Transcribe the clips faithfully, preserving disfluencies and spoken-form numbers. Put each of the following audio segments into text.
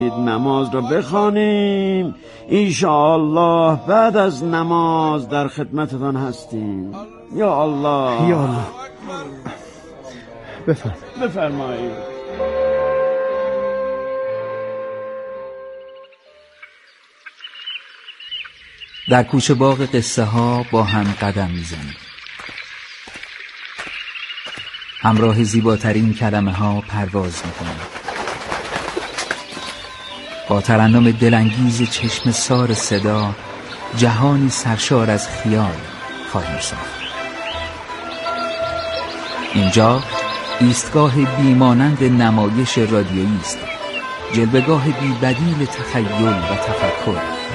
نماز را بخوانیم. انشاءالله بعد از نماز در خدمتتان هستیم. یا الله یا الله. بفرم بفرمایید. در کوچه باغ قصه ها با هم قدم میزنیم. همراه زیباترین کلمه ها پرواز میکنیم. با ترنم دلانگیز چشم سار صدا جهانی سرشار از خیال خواهیم ساخت. اینجا ایستگاه بیمانند نمایش رادیویی است، جلوه‌گاه بی‌بدیل تخیل و تفکر.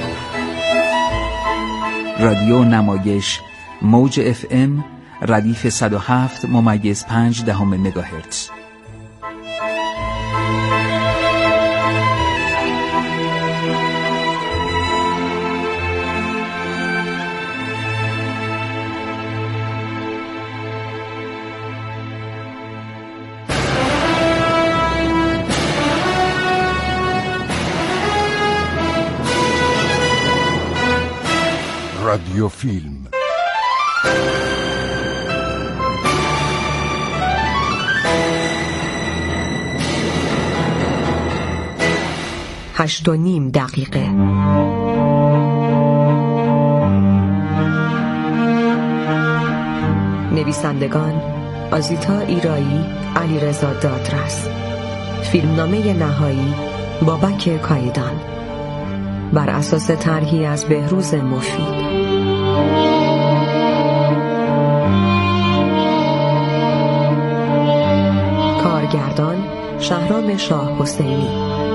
رادیو نمایش موج اف ام ردیف صد و هفت ممیز پنج دهم مگاهرتز. رادیو فیلم هشت و نیم دقیقه. نویسندگان آزیتا ایرایی، علیرضا دادرس. فیلمنامه نهایی بابک کایدان، بر اساس طرحی از بهروز مفید. کارگردان شهرام شاه حسینی.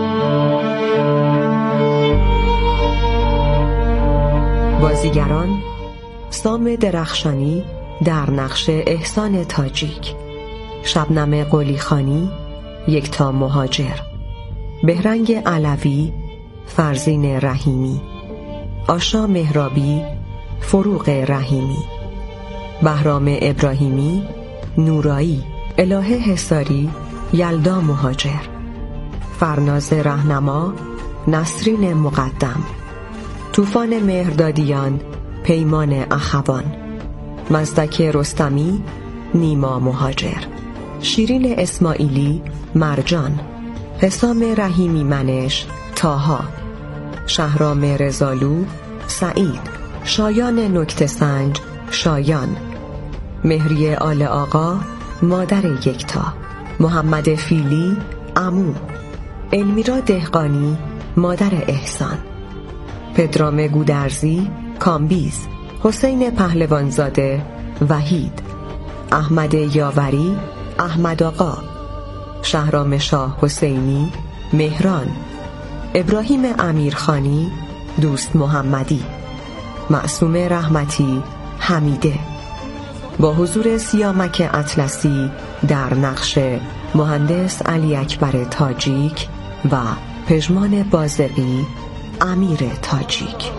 بازیگران سام درخشانی در نقش احسان تاجیک، شبنم قلیخانی یکتا مهاجر، بهرنگ علوی فرزین رحیمی، آشا مهرابی فروغ رحیمی، بهرام ابراهیمی نورایی، الهه حصاری یلدا مهاجر، فرناز رهنما نسرین مقدم، طوفان مهردادیان پیمان اخوان، مزدک رستمی نیما مهاجر، شیرین اسماعیلی مرجان، حسام رحیمی منش تاها، شهرام رزالو سعید، شایان نکته سنج شایان، مهری آل آقا مادر یکتا، محمد فیلی عمو، المیرا دهقانی مادر احسان، پدرام گودرزی کامبیز، حسین پهلوانزاده وحید، احمد یاوری احمد آقا، شهرام شاه حسینی مهران، ابراهیم امیرخانی دوست محمدی، معصوم رحمتی حمیده. با حضور سیامک اطلسی در نقش مهندس علی اکبر تاجیک و پژمان بازقی امیر تاجیک.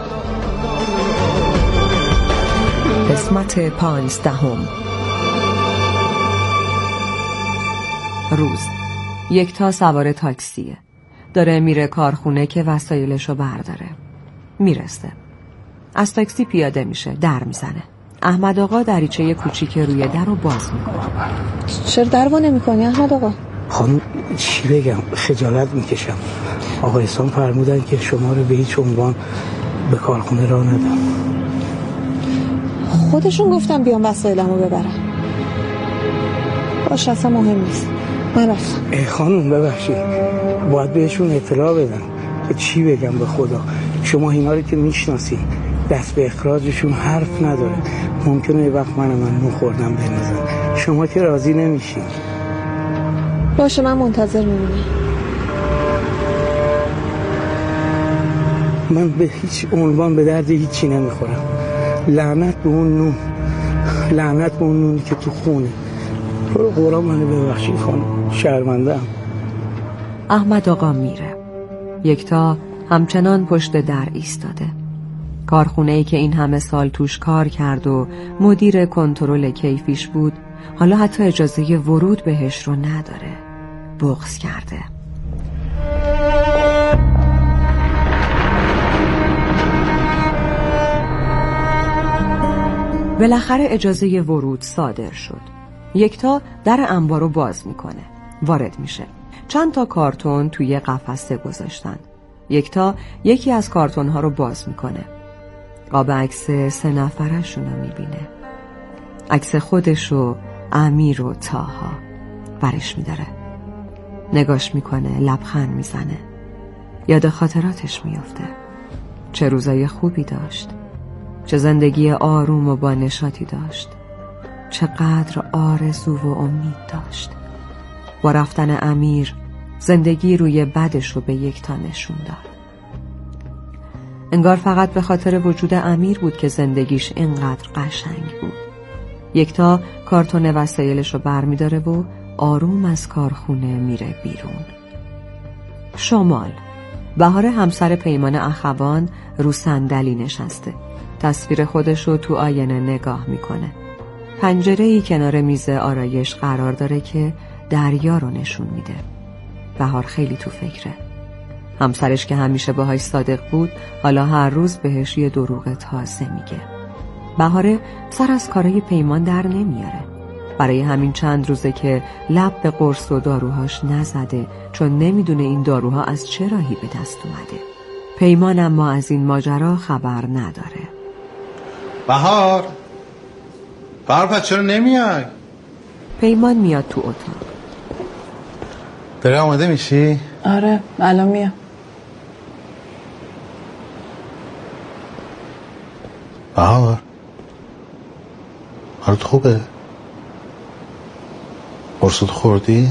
قسمت پانزدهم. روز یکتا سوار تاکسیه، داره میره کارخونه که وسایلشو برداره. میرسه، از تاکسی پیاده میشه، در میزنه. احمد آقا دریچه کوچیک روی در رو باز میکنه. چرا در وا نمی‌کنی احمد آقا؟ خانم چی بگم، خجالت میکشم. آقا احسان فرمودن که شما رو به هیچ عنوان به کارخونه راه ندم. خودشون گفتم بیام وسایلمو ببرم. باشه اصلا مهم نیست، من رفتم. ای خانم ببخشید، باید بهشون اطلاع بدم. چی بگم به خدا، شما اینا رو که میشناسین، دست به اخراجشون حرف نداره. ممکنه یه وقت من من مو خوردم بنزن، شما که راضی نمیشین. باشه من منتظر میمونم. من به هیچ عنوان به درد هیچی نمیخورم. لعنت به اون نون، لعنت به اون نونی که تو خونه. قرآن منو ببخشید خانم، شرمنده‌ام. احمد آقا میره. یکتا همچنان پشت در ایستاده. کارخونه‌ای که این همه سال توش کار کرد و مدیر کنترل کیفیش بود، حالا حتی اجازه ورود بهش رو نداره. بغض کرده. بالاخره اجازه ورود صادر شد. یکتا در انبار رو باز میکنه. وارد میشه. چند تا کارتون توی قفسه گذاشتن. یکتا یکی از کارتون ها رو باز میکنه. قاب عکس سه نفرشون رو میبینه. عکس خودش و امیر و طاها. برش میداره. نگاش میکنه، لبخند میزنه. یاد خاطراتش میفته. چه روزای خوبی داشت. چه زندگی آروم و با نشاطی داشت. چقدر آرزو و امید داشت. با رفتن امیر زندگی روی بدش رو به یکتا نشون داد. انگار فقط به خاطر وجود امیر بود که زندگیش اینقدر قشنگ بود. یکتا کارتون وسایلش رو برمیداره و آروم از کارخونه میره بیرون. شمال. بهار همسر پیمان اخوان رو صندلی نشسته. تصویر خودش رو تو آینه نگاه میکنه. پنجره‌ای کنار میز آرایش قرار داره که دریا رو نشون میده. بهار خیلی تو فکره. همسرش که همیشه باهاش صادق بود حالا هر روز بهش یه دروغ تازه میگه. بهاره سر از کارای پیمان در نمیاره. برای همین چند روزه که لب به قرص و داروهاش نزده، چون نمیدونه این داروها از چه راهی به دست اومده. پیمان اما از این ماجرا خبر نداره. بهار بهار پس چرا نمیای؟ پیمان میاد تو اتاق. داره آماده میشی؟ آره الان میام. بهار حالت خوبه؟ قرصت خوردی؟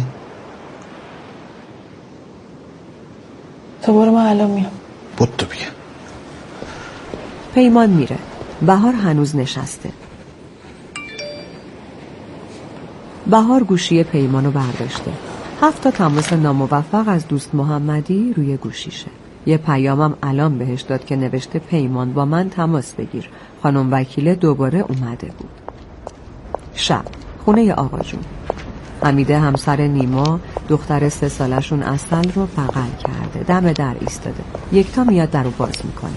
تو برو من الان میام. بود تو بیا. پیمان میره. بهار هنوز نشسته. بهار گوشی پیمانو برداشته. هفت تا تماس ناموفق از دوست محمدی روی گوشیشه. یه پیامم الان بهش داد که نوشته پیمان با من تماس بگیر. خانم وکیله دوباره اومده بود. شب خونه آقا جون. حمیده همسر نیما دختر سه سالشون عسل رو بغل کرده. دم در ایستاده. یکتا میاد در رو باز میکنه.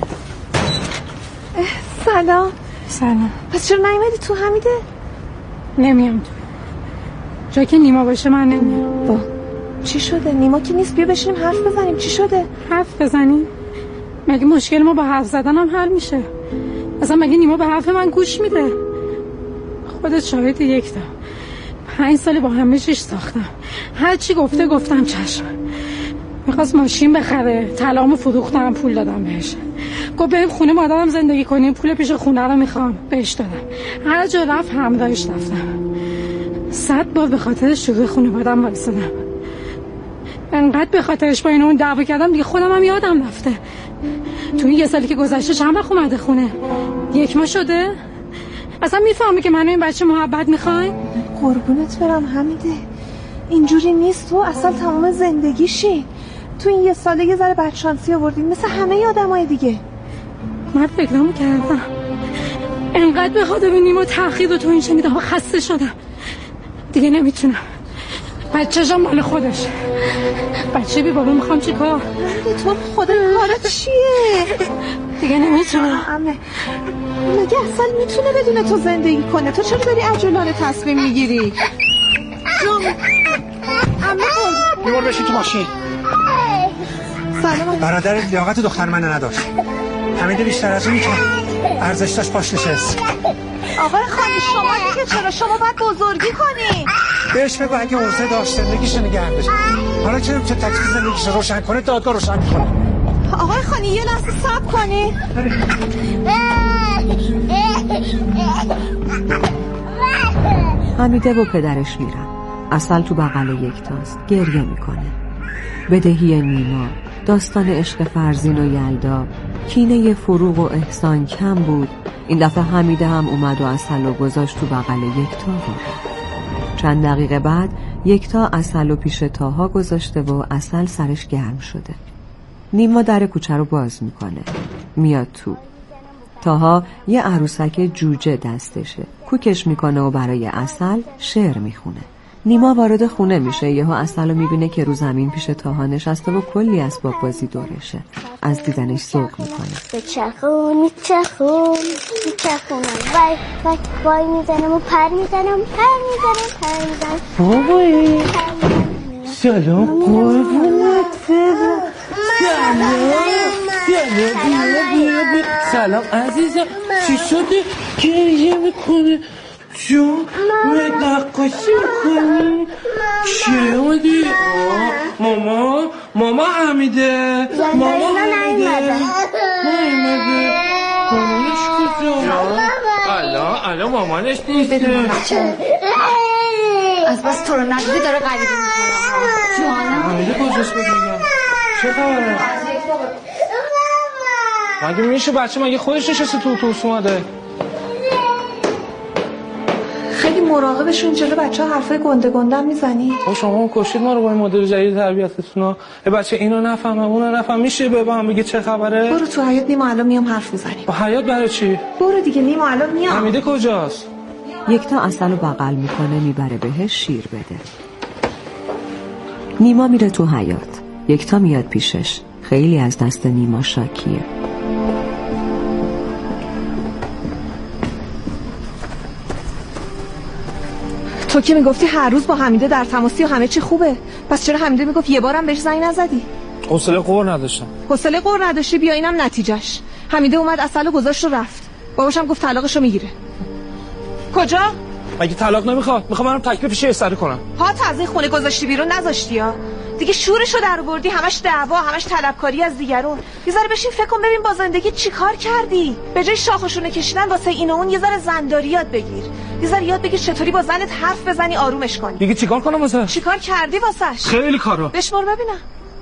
سلام. سلام. پس چرا نیومدی تو حمیده؟ نمیام تو. جا که نیما باشه من نمیام. با چی شده؟ نیما که نیست، بیا بشینیم حرف بزنیم. چی شده؟ حرف بزنیم؟ مگه مشکل ما با حرف زدن هم حل میشه؟ اصلا مگه نیما به حرف من گوش میده؟ خودت شاهد یکتا. پنج سال با همه چیش ساختم. هر چی گفته گفتم چشم. میخواست ماشین بخره، طلامو فروختم، پول دادم بهش. گفت بریم خونه مادرم زندگی کنیم، پول پیش خونه رو میخوام، بهش دادم. هر جا رفت همراهش رفتم. صد بار به خاطر شروع خانواده‌ام وایسادم. انقدر به خاطرش با اینو اون دعوا کردم دیگه خودم هم یادم رفته. تو این یه سالی که گذشته چند وقت اومده خونه؟ یک ماه شده؟ اصلا میفهمی که من و این بچه محبت میخوایم؟ قربونت برم حمیده، اینجوری نیست. تو اصلا تمام زندگیشی تو این یه ساله یه ذره بدشانسی آوردین مثل همه آدمای دیگه. من فکرامو کردم انقدر به خاطر نیما تأخیر و تو این شنیده ها خسته شدم دیگه نمیتونم. بچه‌شم مال خودش. بچه بی بابا میخوام چی کار؟ تو خودت کارت چیه؟ دیگه نمیتونم. امه مگه اصلا میتونه بدون تو زندگی کنه؟ تو چرا داری عجولانه تصمیم میگیری؟ جون امه بیور بشین تو ماشین. سلام. برادر لیاقت دختر من نداشت. حمیده بیشتر از اونی که ارزش داشت پاش نشست. آقای خانی شما دیگه چرا؟ شما باید بزرگی کنی. بهش بگو اگه عرضه داشت زندگیشو نگه داشت. حالا چرا چه تکلیف زندگیشو روشن کنه دادگاه روشن میکنه. آقای خانی یه لحظه صبر کنی. حمیده و پدرش میرن. عسل تو بغل یکتاست، گریه میکنه. بدهی نیما، داستان عشق فرزین و یلدا، کینه فروغ و احسان کم بود. این دفعه حمیده هم اومد و عسل رو گذاشت تو بغل یکتا و چند دقیقه بعد یکتا عسل رو پیش تاها گذاشته و عسل سرش گرم شده. نیما در کوچه رو باز میکنه، میاد تو. تاها یه عروسک جوجه دستشه، کوکش میکنه و برای عسل شعر میخونه. نیما وارد خونه میشه. یهو اصلو میبینه که رو زمین پیش تاها نشسته و کلی اسباب بازی دورشه. از دیدنش ذوق میکنه. بچخون میچخون میچخون وای وای وای میزنم و پر میزنم پر میزنم پر میزنم. بابایی سلام قربونت برم. سلام سلام عزیزم. چی شده گریه میکنه؟ جون به نقاشی میکنی؟ چیه اومدی؟ ماما ماما حمیده ماما حمیده نایمده مامانش کجا؟ الان الان مامانش نیسته. از بس تو رو ندیده داره غریبه میکنه. جانم حمیده کجاست بگم؟ چه خبره؟ مگه میشه بچه مگه خودش نشسته تو اتوبوس اومده؟ خیلی مراقبشون جلو بچه ها حرفای گنده گنده میزنی. آ شما کشید ما رو با این مدل جدید تربیتتون ها. بچه اینو نفهمم اونو نفهم. میشه به هم بگه چه خبره؟ برو تو حیاط نیما الان میام حرف میزنیم. با حیاط برای چی؟ برو دیگه نیما الان میام. حمیده کجاست؟ یکتا اصلو بغل میکنه میبره بهش شیر بده. نیما میره تو حیاط. یکتا میاد پیشش. خیلی از دست نیما شاکیه. تو که میگفتی هر روز با حمیده در تماسی و همه چی خوبه، پس چرا حمیده میگفت یه بارم بهش زنگ نزدی؟ حوصله قور نداشتم. حوصله قور نداشتی؟ بیا اینم نتیجهش. حمیده اومد اصلو گذاشت و رفت. باباشم گفت طلاقشو میگیره. کجا؟ مگه طلاق نمیخواد؟ میخوام منم تکلیف پیش استری کنم. ها تا از این خونه گذاشتی بیرون نذاشتی ها؟ دیگه شورشو در آوردی. همش دعوا، همش طلبکاری از دیگرون. یه ذره بشین فکر کن ببین با زندگی چیکار کردی. به جای شاخشونه کشیدن واسه این و اون یه ذره زنداری یاد بگیر. یه ذره یاد بگیر چطوری با زنت حرف بزنی آرومش کنی. دیگه چیکار کنم واسه؟ چیکار کردی واسش؟ خیلی کارا. بشمر ببینم.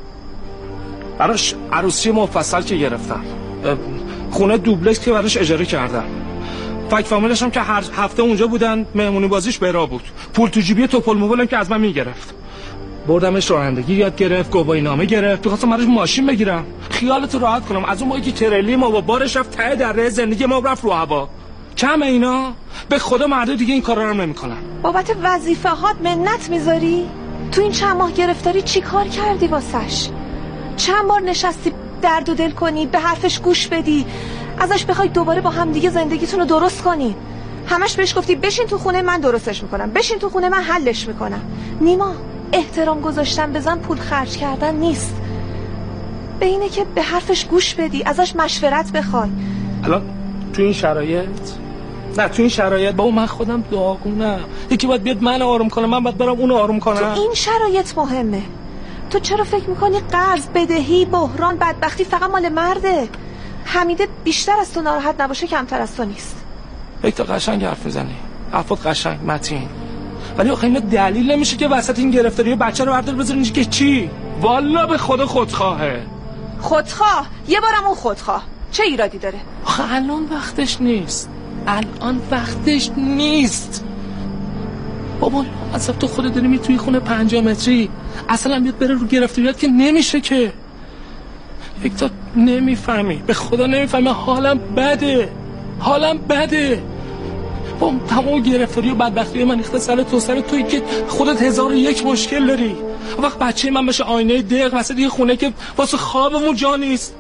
براش عروسی مفصل که گرفتم. خونه دوبلکس که براش اجاره کردم. فک فامیلش هم که هر هفته اونجا بودن، مهمونی بازیش برا بود. پول تو جیبی توپل موبایلم که از من میگرفت. بردمش رانندگی یاد گرفت، گواهی نامه گرفت. می‌خواستم براش ماشین بگیرم. خیالتو راحت کنم. از اون موقعی که تریلی ما با بارش رفت ته دره زندگی ما رفت رو هوا. کم اینا؟ به خدا مردا دیگه این کارا رو نمی‌کنن. بابت وظیفه هات منت میذاری؟ تو این چند ماه گرفتاری چی کار کردی واسش؟ چند بار نشستی درد و دل کنی، به حرفش گوش بدی، ازش بخوای دوباره با هم دیگه زندگیتون رو درست کنی. همش بهش گفتی بشین تو خونه من درستش میکنم، بشین تو خونه من حلش میکنم. نیما، احترام گذاشتن به زن پول خرج کردن نیست. به اینه که به حرفش گوش بدی، ازش مشورت بخوای. الان تو این شرایط نه تو این شرایط با من خودم داغونم. یکی باید بیاد من آروم کنه، من باید برم اونو آروم کنم. تو این شرایط مهمه. تو چرا فکر میکنی قرض، بدهی، بحران، بدبختی فقط مال مرده؟ حمیده بیشتر از تو ناراحت نباشه کمتر از تو نیست. یک تا قشنگ حرف میزنی، حرفات قشنگ متین، ولی آخه اینا دلیل نمیشه که وسط این گرفتاری بچه رو بردار بذاری اینجا که چی؟ والا به خدا خودخواهه. خودخواه؟ یه بارم اون خودخواه چه ایرادی داره؟ آخه الان وقتش نیست، الان وقتش نیست. بابا اصلا تو خودت داری می توی خونه پنجاه متری اصلا بیاد بره رو گرفتاریات که نمیشه که. یک تا نمیفهمی، به خدا نمیفهمی. حالم بده، حالم بده. با تمام گرفتاری و بدبختی من ریخته سر تو، سر تویی که خودت هزار و یک مشکل داری. وقت بچه من بشه آینه دق واسه یه خونه که واسه خوابمون جا نیست.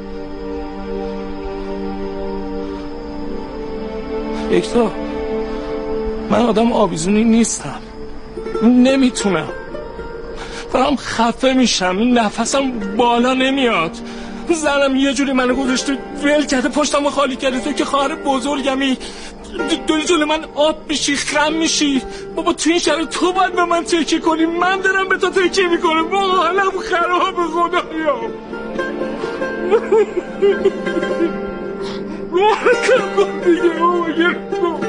یک تا من آدم آویزونی نیستم، نمیتونم، دارم خفه میشم، نفسم بالا نمیاد. زنم یه جوری منو گذاشته ول کرده، پشتمو خالی کرده. تو که خواهر بزرگمی، دوی جلو من آب میشی، خم میشی. بابا تو این شرایط تو باید به من تکیه کنی، من دارم به تو تکیه میکنم. بابا حالم خراب خدایا. بابا دیگه بابا گرفتم.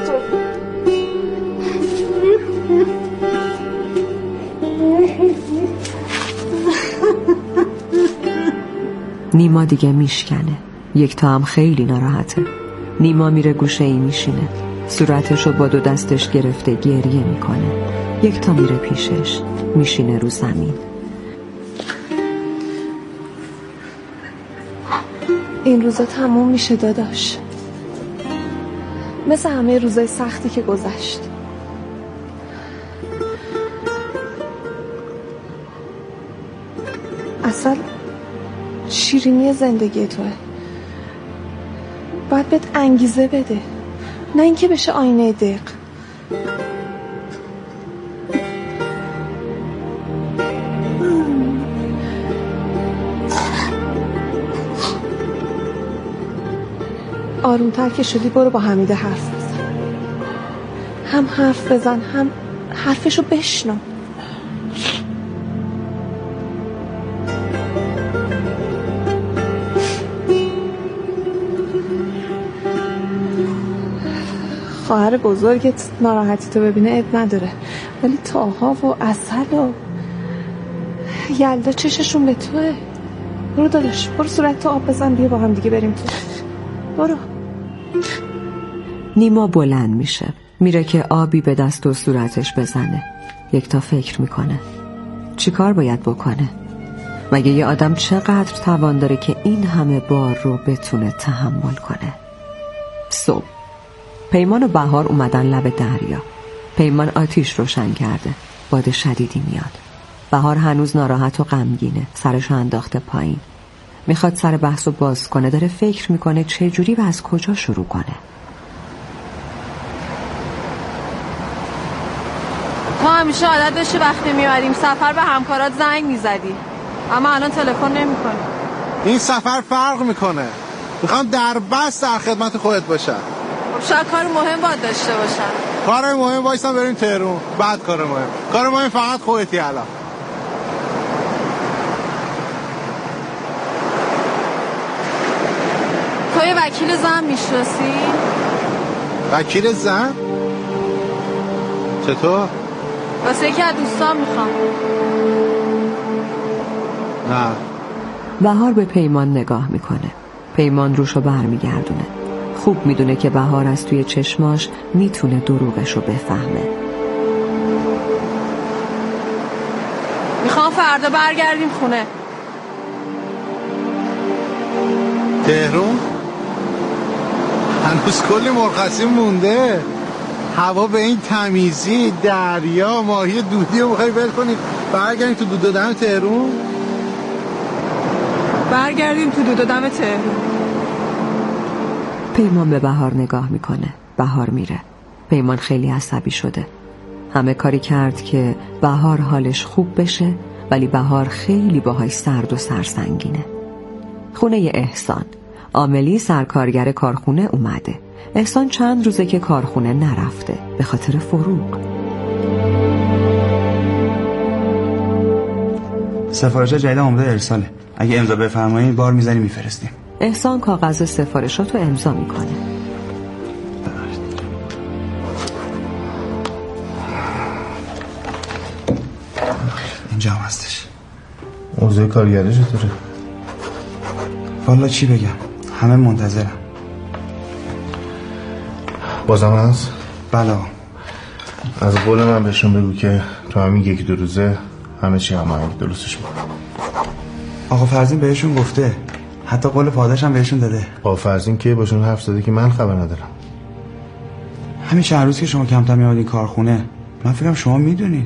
نیما دیگه میشکنه. یک تا هم خیلی ناراحته. نیما میره گوشه ای میشینه، صورتشو با دو دستش گرفته گریه میکنه. یک تا میره پیشش، میشینه رو زمین. این روزا تموم میشه داداش، مثل همه روزای سختی که گذشت. اصل شیرینی زندگی توه. باید بهت انگیزه بده، نه اینکه بشه آینه دق. آرومتر که شدی برو با حمیده حرف بزن. هم حرف بزن هم حرفشو بشنو. خواهر بزرگت ناراحتی تو ببینه اب نداره، ولی تاها و عسل و یلدا چششون به توه. برو داداش، برو صورت تو آب بزن بیا با هم دیگه بریم تو. برو. نیما بلند میشه، میره که آبی به دست و صورتش بزنه. یکتا فکر میکنه چی کار باید بکنه؟ مگه یه آدم چقدر توان داره که این همه بار رو بتونه تحمل کنه؟ صبح پیمان و بهار اومدن لب دریا. پیمان آتیش روشن کرده، باد شدیدی میاد. بهار هنوز ناراحت و غمگینه، سرشو انداخته پایین. میخواد سر بحثو باز کنه، داره فکر میکنه چه جوری و از کجا شروع کنه. تو همیشه عادت داشتی وقتی میاریم سفر به همکارات زنگ میزدی، اما الان تلفن نمیکنی. این سفر فرق میکنه. میخوام در بس در خدمت خودت باشم. شاید کار مهم باید داشته باشم. کار مهم وایسم بریم تهرون، بعد کار مهم. کار مهم فقط خودتی الان. تو یه وکیل زن میشناسی؟ وکیل زن؟ چطور؟ واسه یکی از دوستان میخوام. نه. بهار به پیمان نگاه میکنه. پیمان روشو بر میگردونه. خوب میدونه که بهار از توی چشماش میتونه دروغشو بفهمه. میخوام فردا برگردیم خونه. تهرون؟ هنوز کلی مرخصی مونده. هوا به این تمیزی، دریا، ماهی دودی رو میخوایی ول کنی برگردیم تو دود و دم تهرون؟ برگردیم تو دود و دم تهرون. پیمان به بهار نگاه میکنه. بهار میره. پیمان خیلی عصبی شده. همه کاری کرد که بهار حالش خوب بشه، ولی بهار خیلی باهاش سرد و سرسنگینه. خونه احسان. عاملی سرکارگر کارخونه اومده. احسان چند روزه که کارخونه نرفته به خاطر فروغ. سفارش جدید اومده ارساله. اگه امضا بفرمایید بار میزنیم میفرستیم. احسان کاغذ سفارشاتو امضا میکنه. اینجا هم هستش. اوضاع کارگری چطوره؟ والا چی بگم، همه منتظرم. بازم هست؟ بله. از قول من بهشون بگو که تو همین یکی دو روزه همه چی همه درستش میکنم. آقا فرزین بهشون گفته، حتی قول پاداش هم بهشون داده. آقا فرزین که باشون حرف زده که من خبر ندارم. همین چند روز که شما کمتر میادین کارخونه، من فکرم شما میدونین.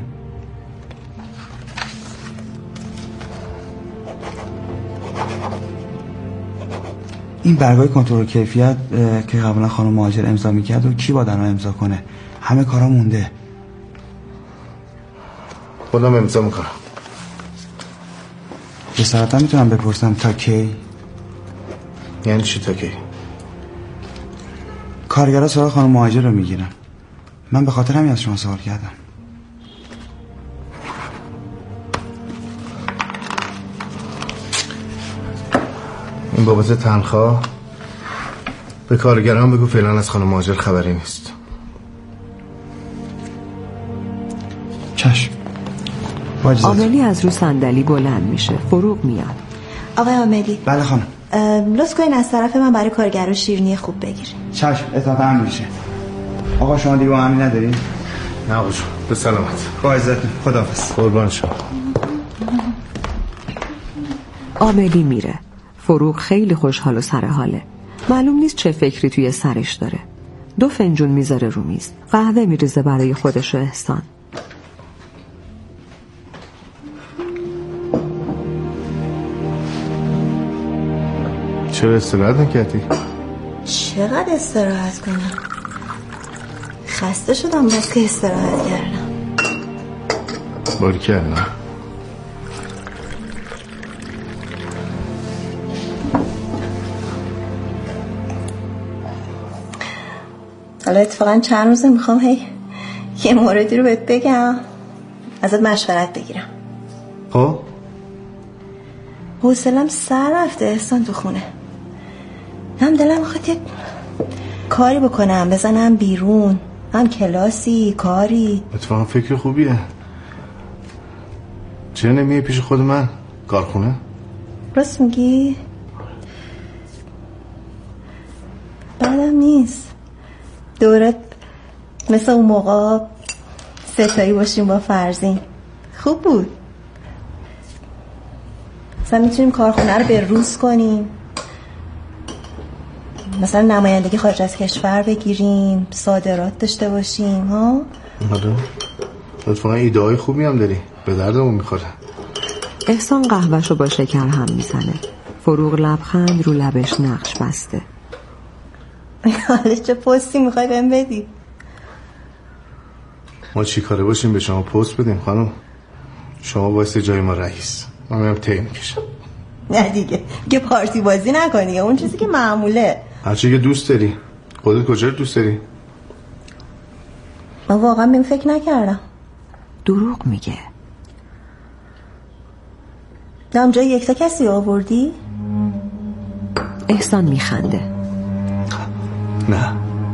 این برگای کنترل کیفیت که قبلا خانم مهاجر امضا میکرد و کی باید الان امضا کنه؟ همه کارا مونده. خودم امضا میکنم. جسارتا میتونم بپرسم تا کی؟ یعنی چی تا کی؟ کارگرها سراغ خانم مهاجر رو میگیرن. من به خاطر همین از شما سوال کردم. این بابت تنخواه به کارگران بگو فعلا از خانم مهاجر خبری نیست. چشم. عاملی از رو صندلی بلند میشه. فروغ میاد. آقای عاملی. بله خانم. لطف کنین از طرف من برای کارگرها شیرینی خوب بگیرین. چشم، اطاعت امر میشه. آقا شما دیگه همین ندارین؟ نه آقا جون، به سلامت. با عزتون. خداحافظ. قربان شما. عاملی میره. فروغ خیلی خوشحال و سر حاله. معلوم نیست چه فکری توی سرش داره. دو فنجون میذاره رو میز. قهوه میریزه برای خودش و احسان. چرا استراحت نکردی؟ چقدر استراحت کنم؟ خسته شدم بس که استراحت کردم. باری کردم. حالا اتفاقا چند روزه میخوام هی یه موردی رو بهت بگم، ازت مشورت بگیرم. خب حوصله‌ام سر رفته احسان تو خونه. هم دلم میخواد یه کاری بکنم، بزنم بیرون، هم کلاسی کاری. اتفاقا فکر خوبیه. چرا نمیای پیش خود من کارخونه؟ راست میگی؟ بعدم نیست دورت مثل اون موقع ستایی باشیم با فرزین. خوب بود. مثلا میتونیم کارخونه رو به روز کنیم، مثلا نمایندگی خارج از کشور بگیریم، صادرات داشته باشیم. ها آره اتفاقا ایده های خوبی هم داری، به دردمون میخوره. احسان قهوه‌شو با شکر هم میزنه. فروغ لبخند رو لبش نقش بسته. حالا چه پستی میخوای بهم بدی؟ ما چی کاره باشیم به شما پست بدیم خانم؟ شما واسه جای ما رئیس، ما میام تی میکشم. نه دیگه که پارتی بازی نکنی، اون چیزی که معموله. هرچی که دوست داری. خودت کجا رو دوست داری؟ من واقعا بهم فکر نکردم. دروغ میگه. دم جای یکتا کسی آوردی؟ احسان میخنده. نه.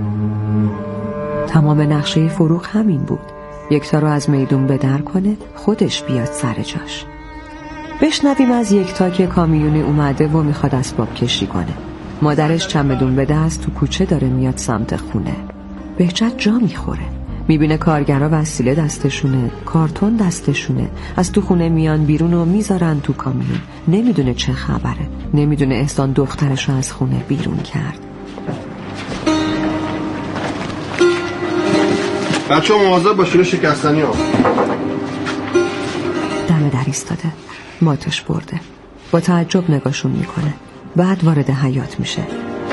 تمام نقشه فروغ همین بود، یکتا رو از میدون به در کنه، خودش بیاد سر جاش. بشنویم از یکتا که کامیونی اومده و میخواد اسباب کشی کنه. مادرش چمدون به دست تو کوچه داره میاد سمت خونه. بهجت جا میخوره، میبینه کارگرها وسیله دستشونه، کارتون دستشونه، از تو خونه میان بیرون و میذارن تو کامیون. نمیدونه چه خبره، نمیدونه احسان دخترش رو از خونه بیرون کرد. بچه ها مواظب باشین شکستنی ها. دم در ایستاده، ماتش برده، با تعجب نگاشون میکنه. بعد وارد حیاط میشه.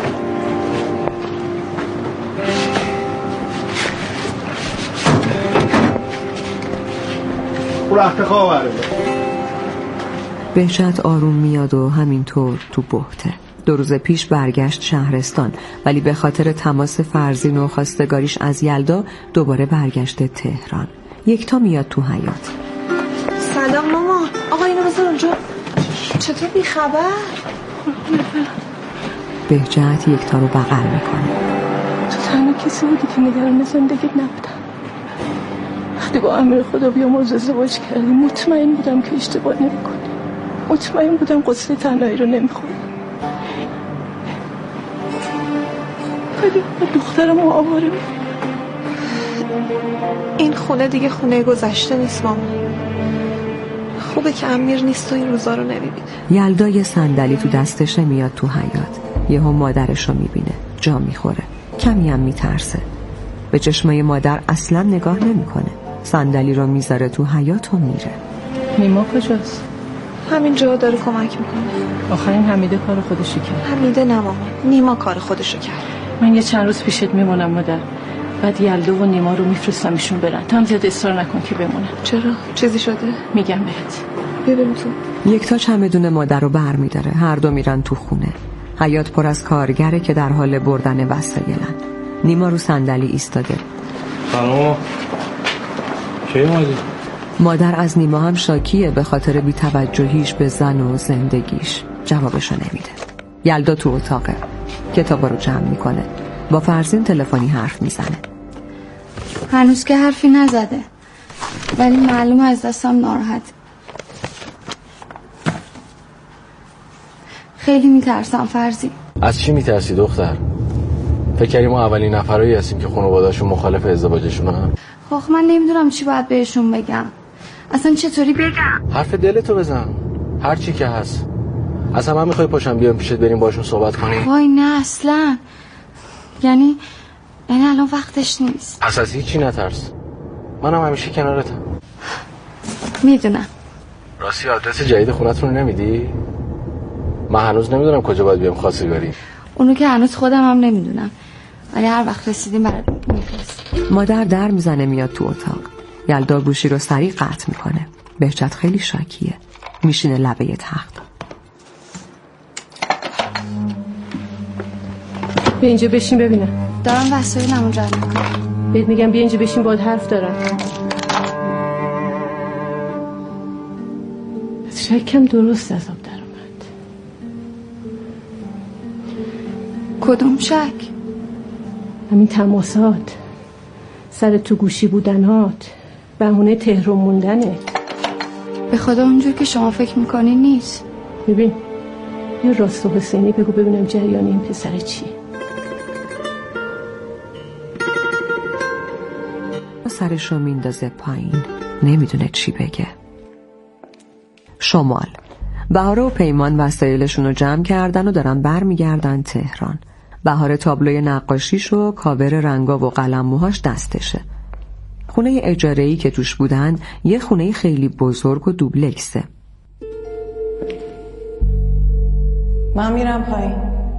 بهجت آروم میاد و همینطور تو بهته. دو روز پیش برگشت شهرستان، ولی به خاطر تماس فرزین و خواستگاریش از یلدا دوباره برگشته تهران. یکتا میاد تو حیاط. سلام ماما. آقا اینو بذار اونجا. چطور بی خبر؟ بهجت یکتا رو بغل میکنه. تو تنها کسی بودی که نگران زندگیت نبودم. وقتی با امیر خدا بیامرز ازدواج کردی مطمئن بودم که اشتباه نمی‌کنی. مطمئن بودم قصه تنهایی رو نمیخوری. ولی دخترم رو آواره بود. این خونه دیگه خونه گذشته نیست ماما. خوبه که امیر نیست و این روزا رو نمیبینه. یلدا یه صندلی تو دستشه میاد تو حیاط. یهو مادرش رو میبینه، جا میخوره، کمی هم میترسه. به چشمای مادر اصلا نگاه نمیکنه. صندلی رو میذاره تو حیاط و میره. نیما کجاست؟ همین جا داره کمک میکنه. آخرین حمیده کار خودشو کرد. حمیده نه ماما، نیما کار خودشو کرد. من یه چند روز پیشت میمونم مادر، بعد یلدا و نیما رو میفرستم ایشون برن. تو هم زیاد اصرار نکن که بمونن. چرا؟ چیزی شده؟ میگم بهت. ببین تو. یکتا چمدون مادر رو بر میداره. هر دو میرن تو خونه. حیاط پر از کارگره که در حال بردن وسایلن. نیما رو صندلی ایستاده. سلام. کی اومدی؟ مادر از نیما هم شاکیه به خاطر بی‌توجهیش به زن و زندگیش. جوابشو نمیده. یلدا تو اتاقه، کتابا رو جمع میکنه. با فرزین تلفنی حرف میزنه. هنوز که حرفی نزده، ولی معلومه از دستم ناراحت. خیلی میترسم فرزین. از چی میترسی دختر؟ فکر کردی ما اولین نفرایی هستیم که خانواده‌شون مخالف ازدواجشون هم؟ خب من نمیدونم چی باید بهشون بگم. اصلا چطوری بگم؟ حرف دلتو بزن، هر چی که هست. اصلا من میخوای پاشم بیام پیشت بریم باشون صحبت کنیم؟ وای نه اصلا. یعنی یعنی الان وقتش نیست. پس از هیچی نترس، منم همیشه کنارتم. میدونم. راستی آدرس جدید خونتون رو نمیدی؟ من هنوز نمیدونم کجا باید بیام خواستگاری. اونو که هنوز خودم هم نمیدونم، ولی هر وقت رسیدیم برات میفرستم. مادر در میزنه میاد تو اتاق. یلدا گوشی رو سریع قطع میکنه. بهجت خیلی شاکیه. میشینه لبه تخت. بیا اینجا بشین ببینم. دارم وسایلمو جمع میکنم. بهت میگم بیا اینجا بشین، باهات حرف دارم. شکم درست از آب در اومد. کدوم شک؟ همین تماسات، سر تو گوشی بودنات، بهونه تهران موندنه. به خدا اونجور که شما فکر میکنی نیست. ببین یه راست و حسینی بگو ببینم جریان این پسر چیه. سرشو میندازه پایین، نمیدونه چی بگه. شمال. بهاره و پیمان وسایلشون رو جمع کردن و دارن بر میگردن تهران. بهاره تابلوی نقاشیش و کاور رنگا و قلم موهاش دستشه. خونه اجاره‌ای که توش بودن یه خونه خیلی بزرگ و دوبلکسه. من میرم پایین.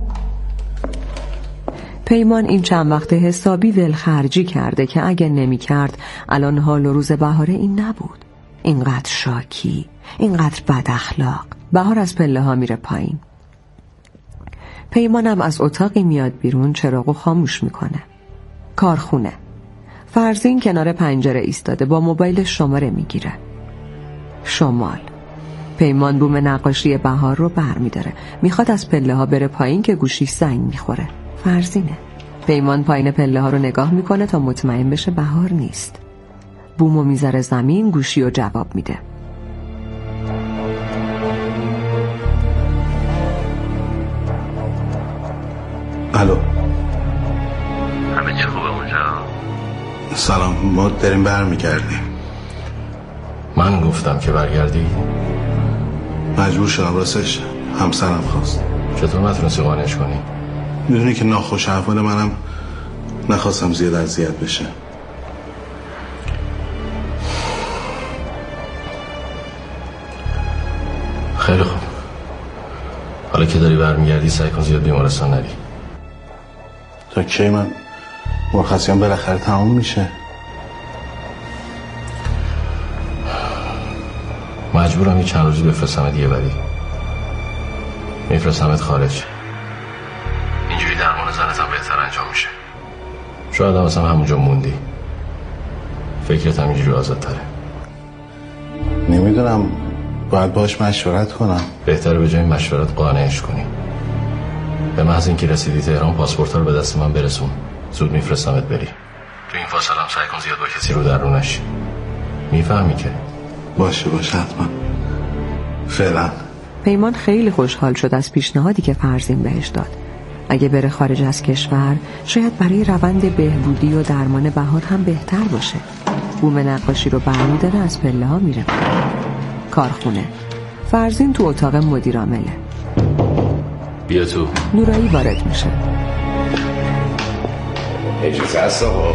پیمان این چند وقت حسابی ولخرجی کرده که اگه نمی کرد الان حال و روز بهاره این نبود. اینقدر شاکی، اینقدر بد اخلاق. بهار از پله ها میره پایین. پیمانم از اتاقی میاد بیرون، چراغو خاموش میکنه. کارخونه. فرزین کنار پنجره ایستاده با موبایل شماره میگیره. شمال. پیمان بوم نقاشی بهار رو بر میداره. میخواد از پله ها بره پایین که گوشیش زنگ میخوره. فرزینه. پیمان پایین پله ها رو نگاه میکنه تا مطمئن بشه بهار نیست. بومو میذاره زمین، گوشی رو جواب میده. الو. همه چی خوبه اونجا؟ سلام، ما داریم برمیگردیم. من گفتم که برگردی؟ مجبور شدم، راستش همسرم خواست. چطور نتونستی قانعش کنی؟ میدونی که ناخوش احوال منم، نخواستم زیاد اذیت بشه. خیلی خوب. حالا که داری برمیگردی سعی کن زیاد بیمارستان نری. تا کی من مرخصیام بالاخره تمام میشه؟ مجبورم یه چند روزی بفرستمت یه بدی. میفرستمت خارج. اینجوری درمان زنت هم بهتر انجام میشه. شاید هم اصلا همونجا موندی. فکرت هم اینجوری آزاد تره. نمیدونم، باید باش مشورت کنم. بهتره به جای مشورت قانعش کنی. به محض اینکه رسیدی تهران پاسپورت رو به دست من برسون. زود میفرستمت بری. تو این فاصله هم سعی کن زیاد با کسی رو در رو نشی. میفهمی که؟ باشه باشه حتما. فعلا. پیمان خیلی خوشحال شد از پیشنهادی که فرزین بهش داد. اگه بره خارج از کشور شاید برای روند بهبودی و درمان بهار هم بهتر باشه. بوم نقاشی رو برمی‌داره، از پله ها میره. کارخونه. فرزین تو اتاق مدیر عامله. بیا تو. نورایی وارد میشه. اجازه هست آقا.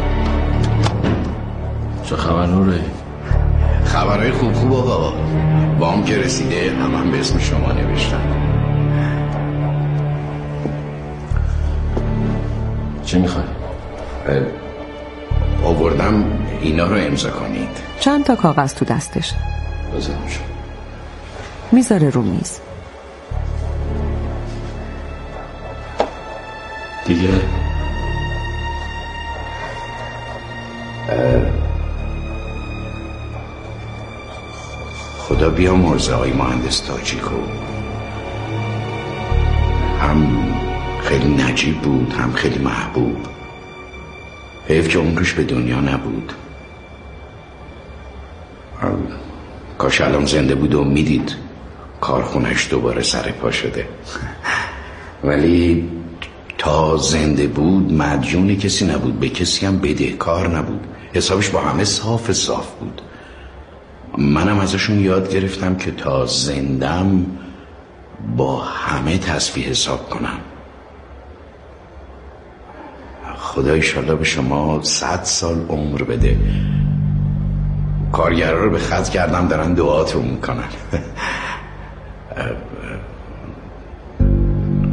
چه خبر نورایی؟ خبرهای خوب خوب آقا. وام که رسیده، هم هم به اسم شما نوشتم. چی میخوای؟ آوردم اینا رو امضا کنید. چند تا کاغذ تو دستش. بزنم شو. میذاره رو میز. دیگه خدا بیامرزه آقای مهندس تاجیکو. هم خیلی نجیب بود، هم خیلی محبوب. حیف که عمرش به دنیا نبود. کاش الان زنده بود و میدید کارخونش دوباره سر پا شده. ولی تا زنده بود مدیون کسی نبود، به کسی هم بدهکار نبود. حسابش با همه صاف صاف بود. منم ازشون یاد گرفتم که تا زندم با همه تصفیه حساب کنم. خدا ایشالله به شما صد سال عمر بده. کارگرها رو به خط کردم دارن دعاتون میکنن.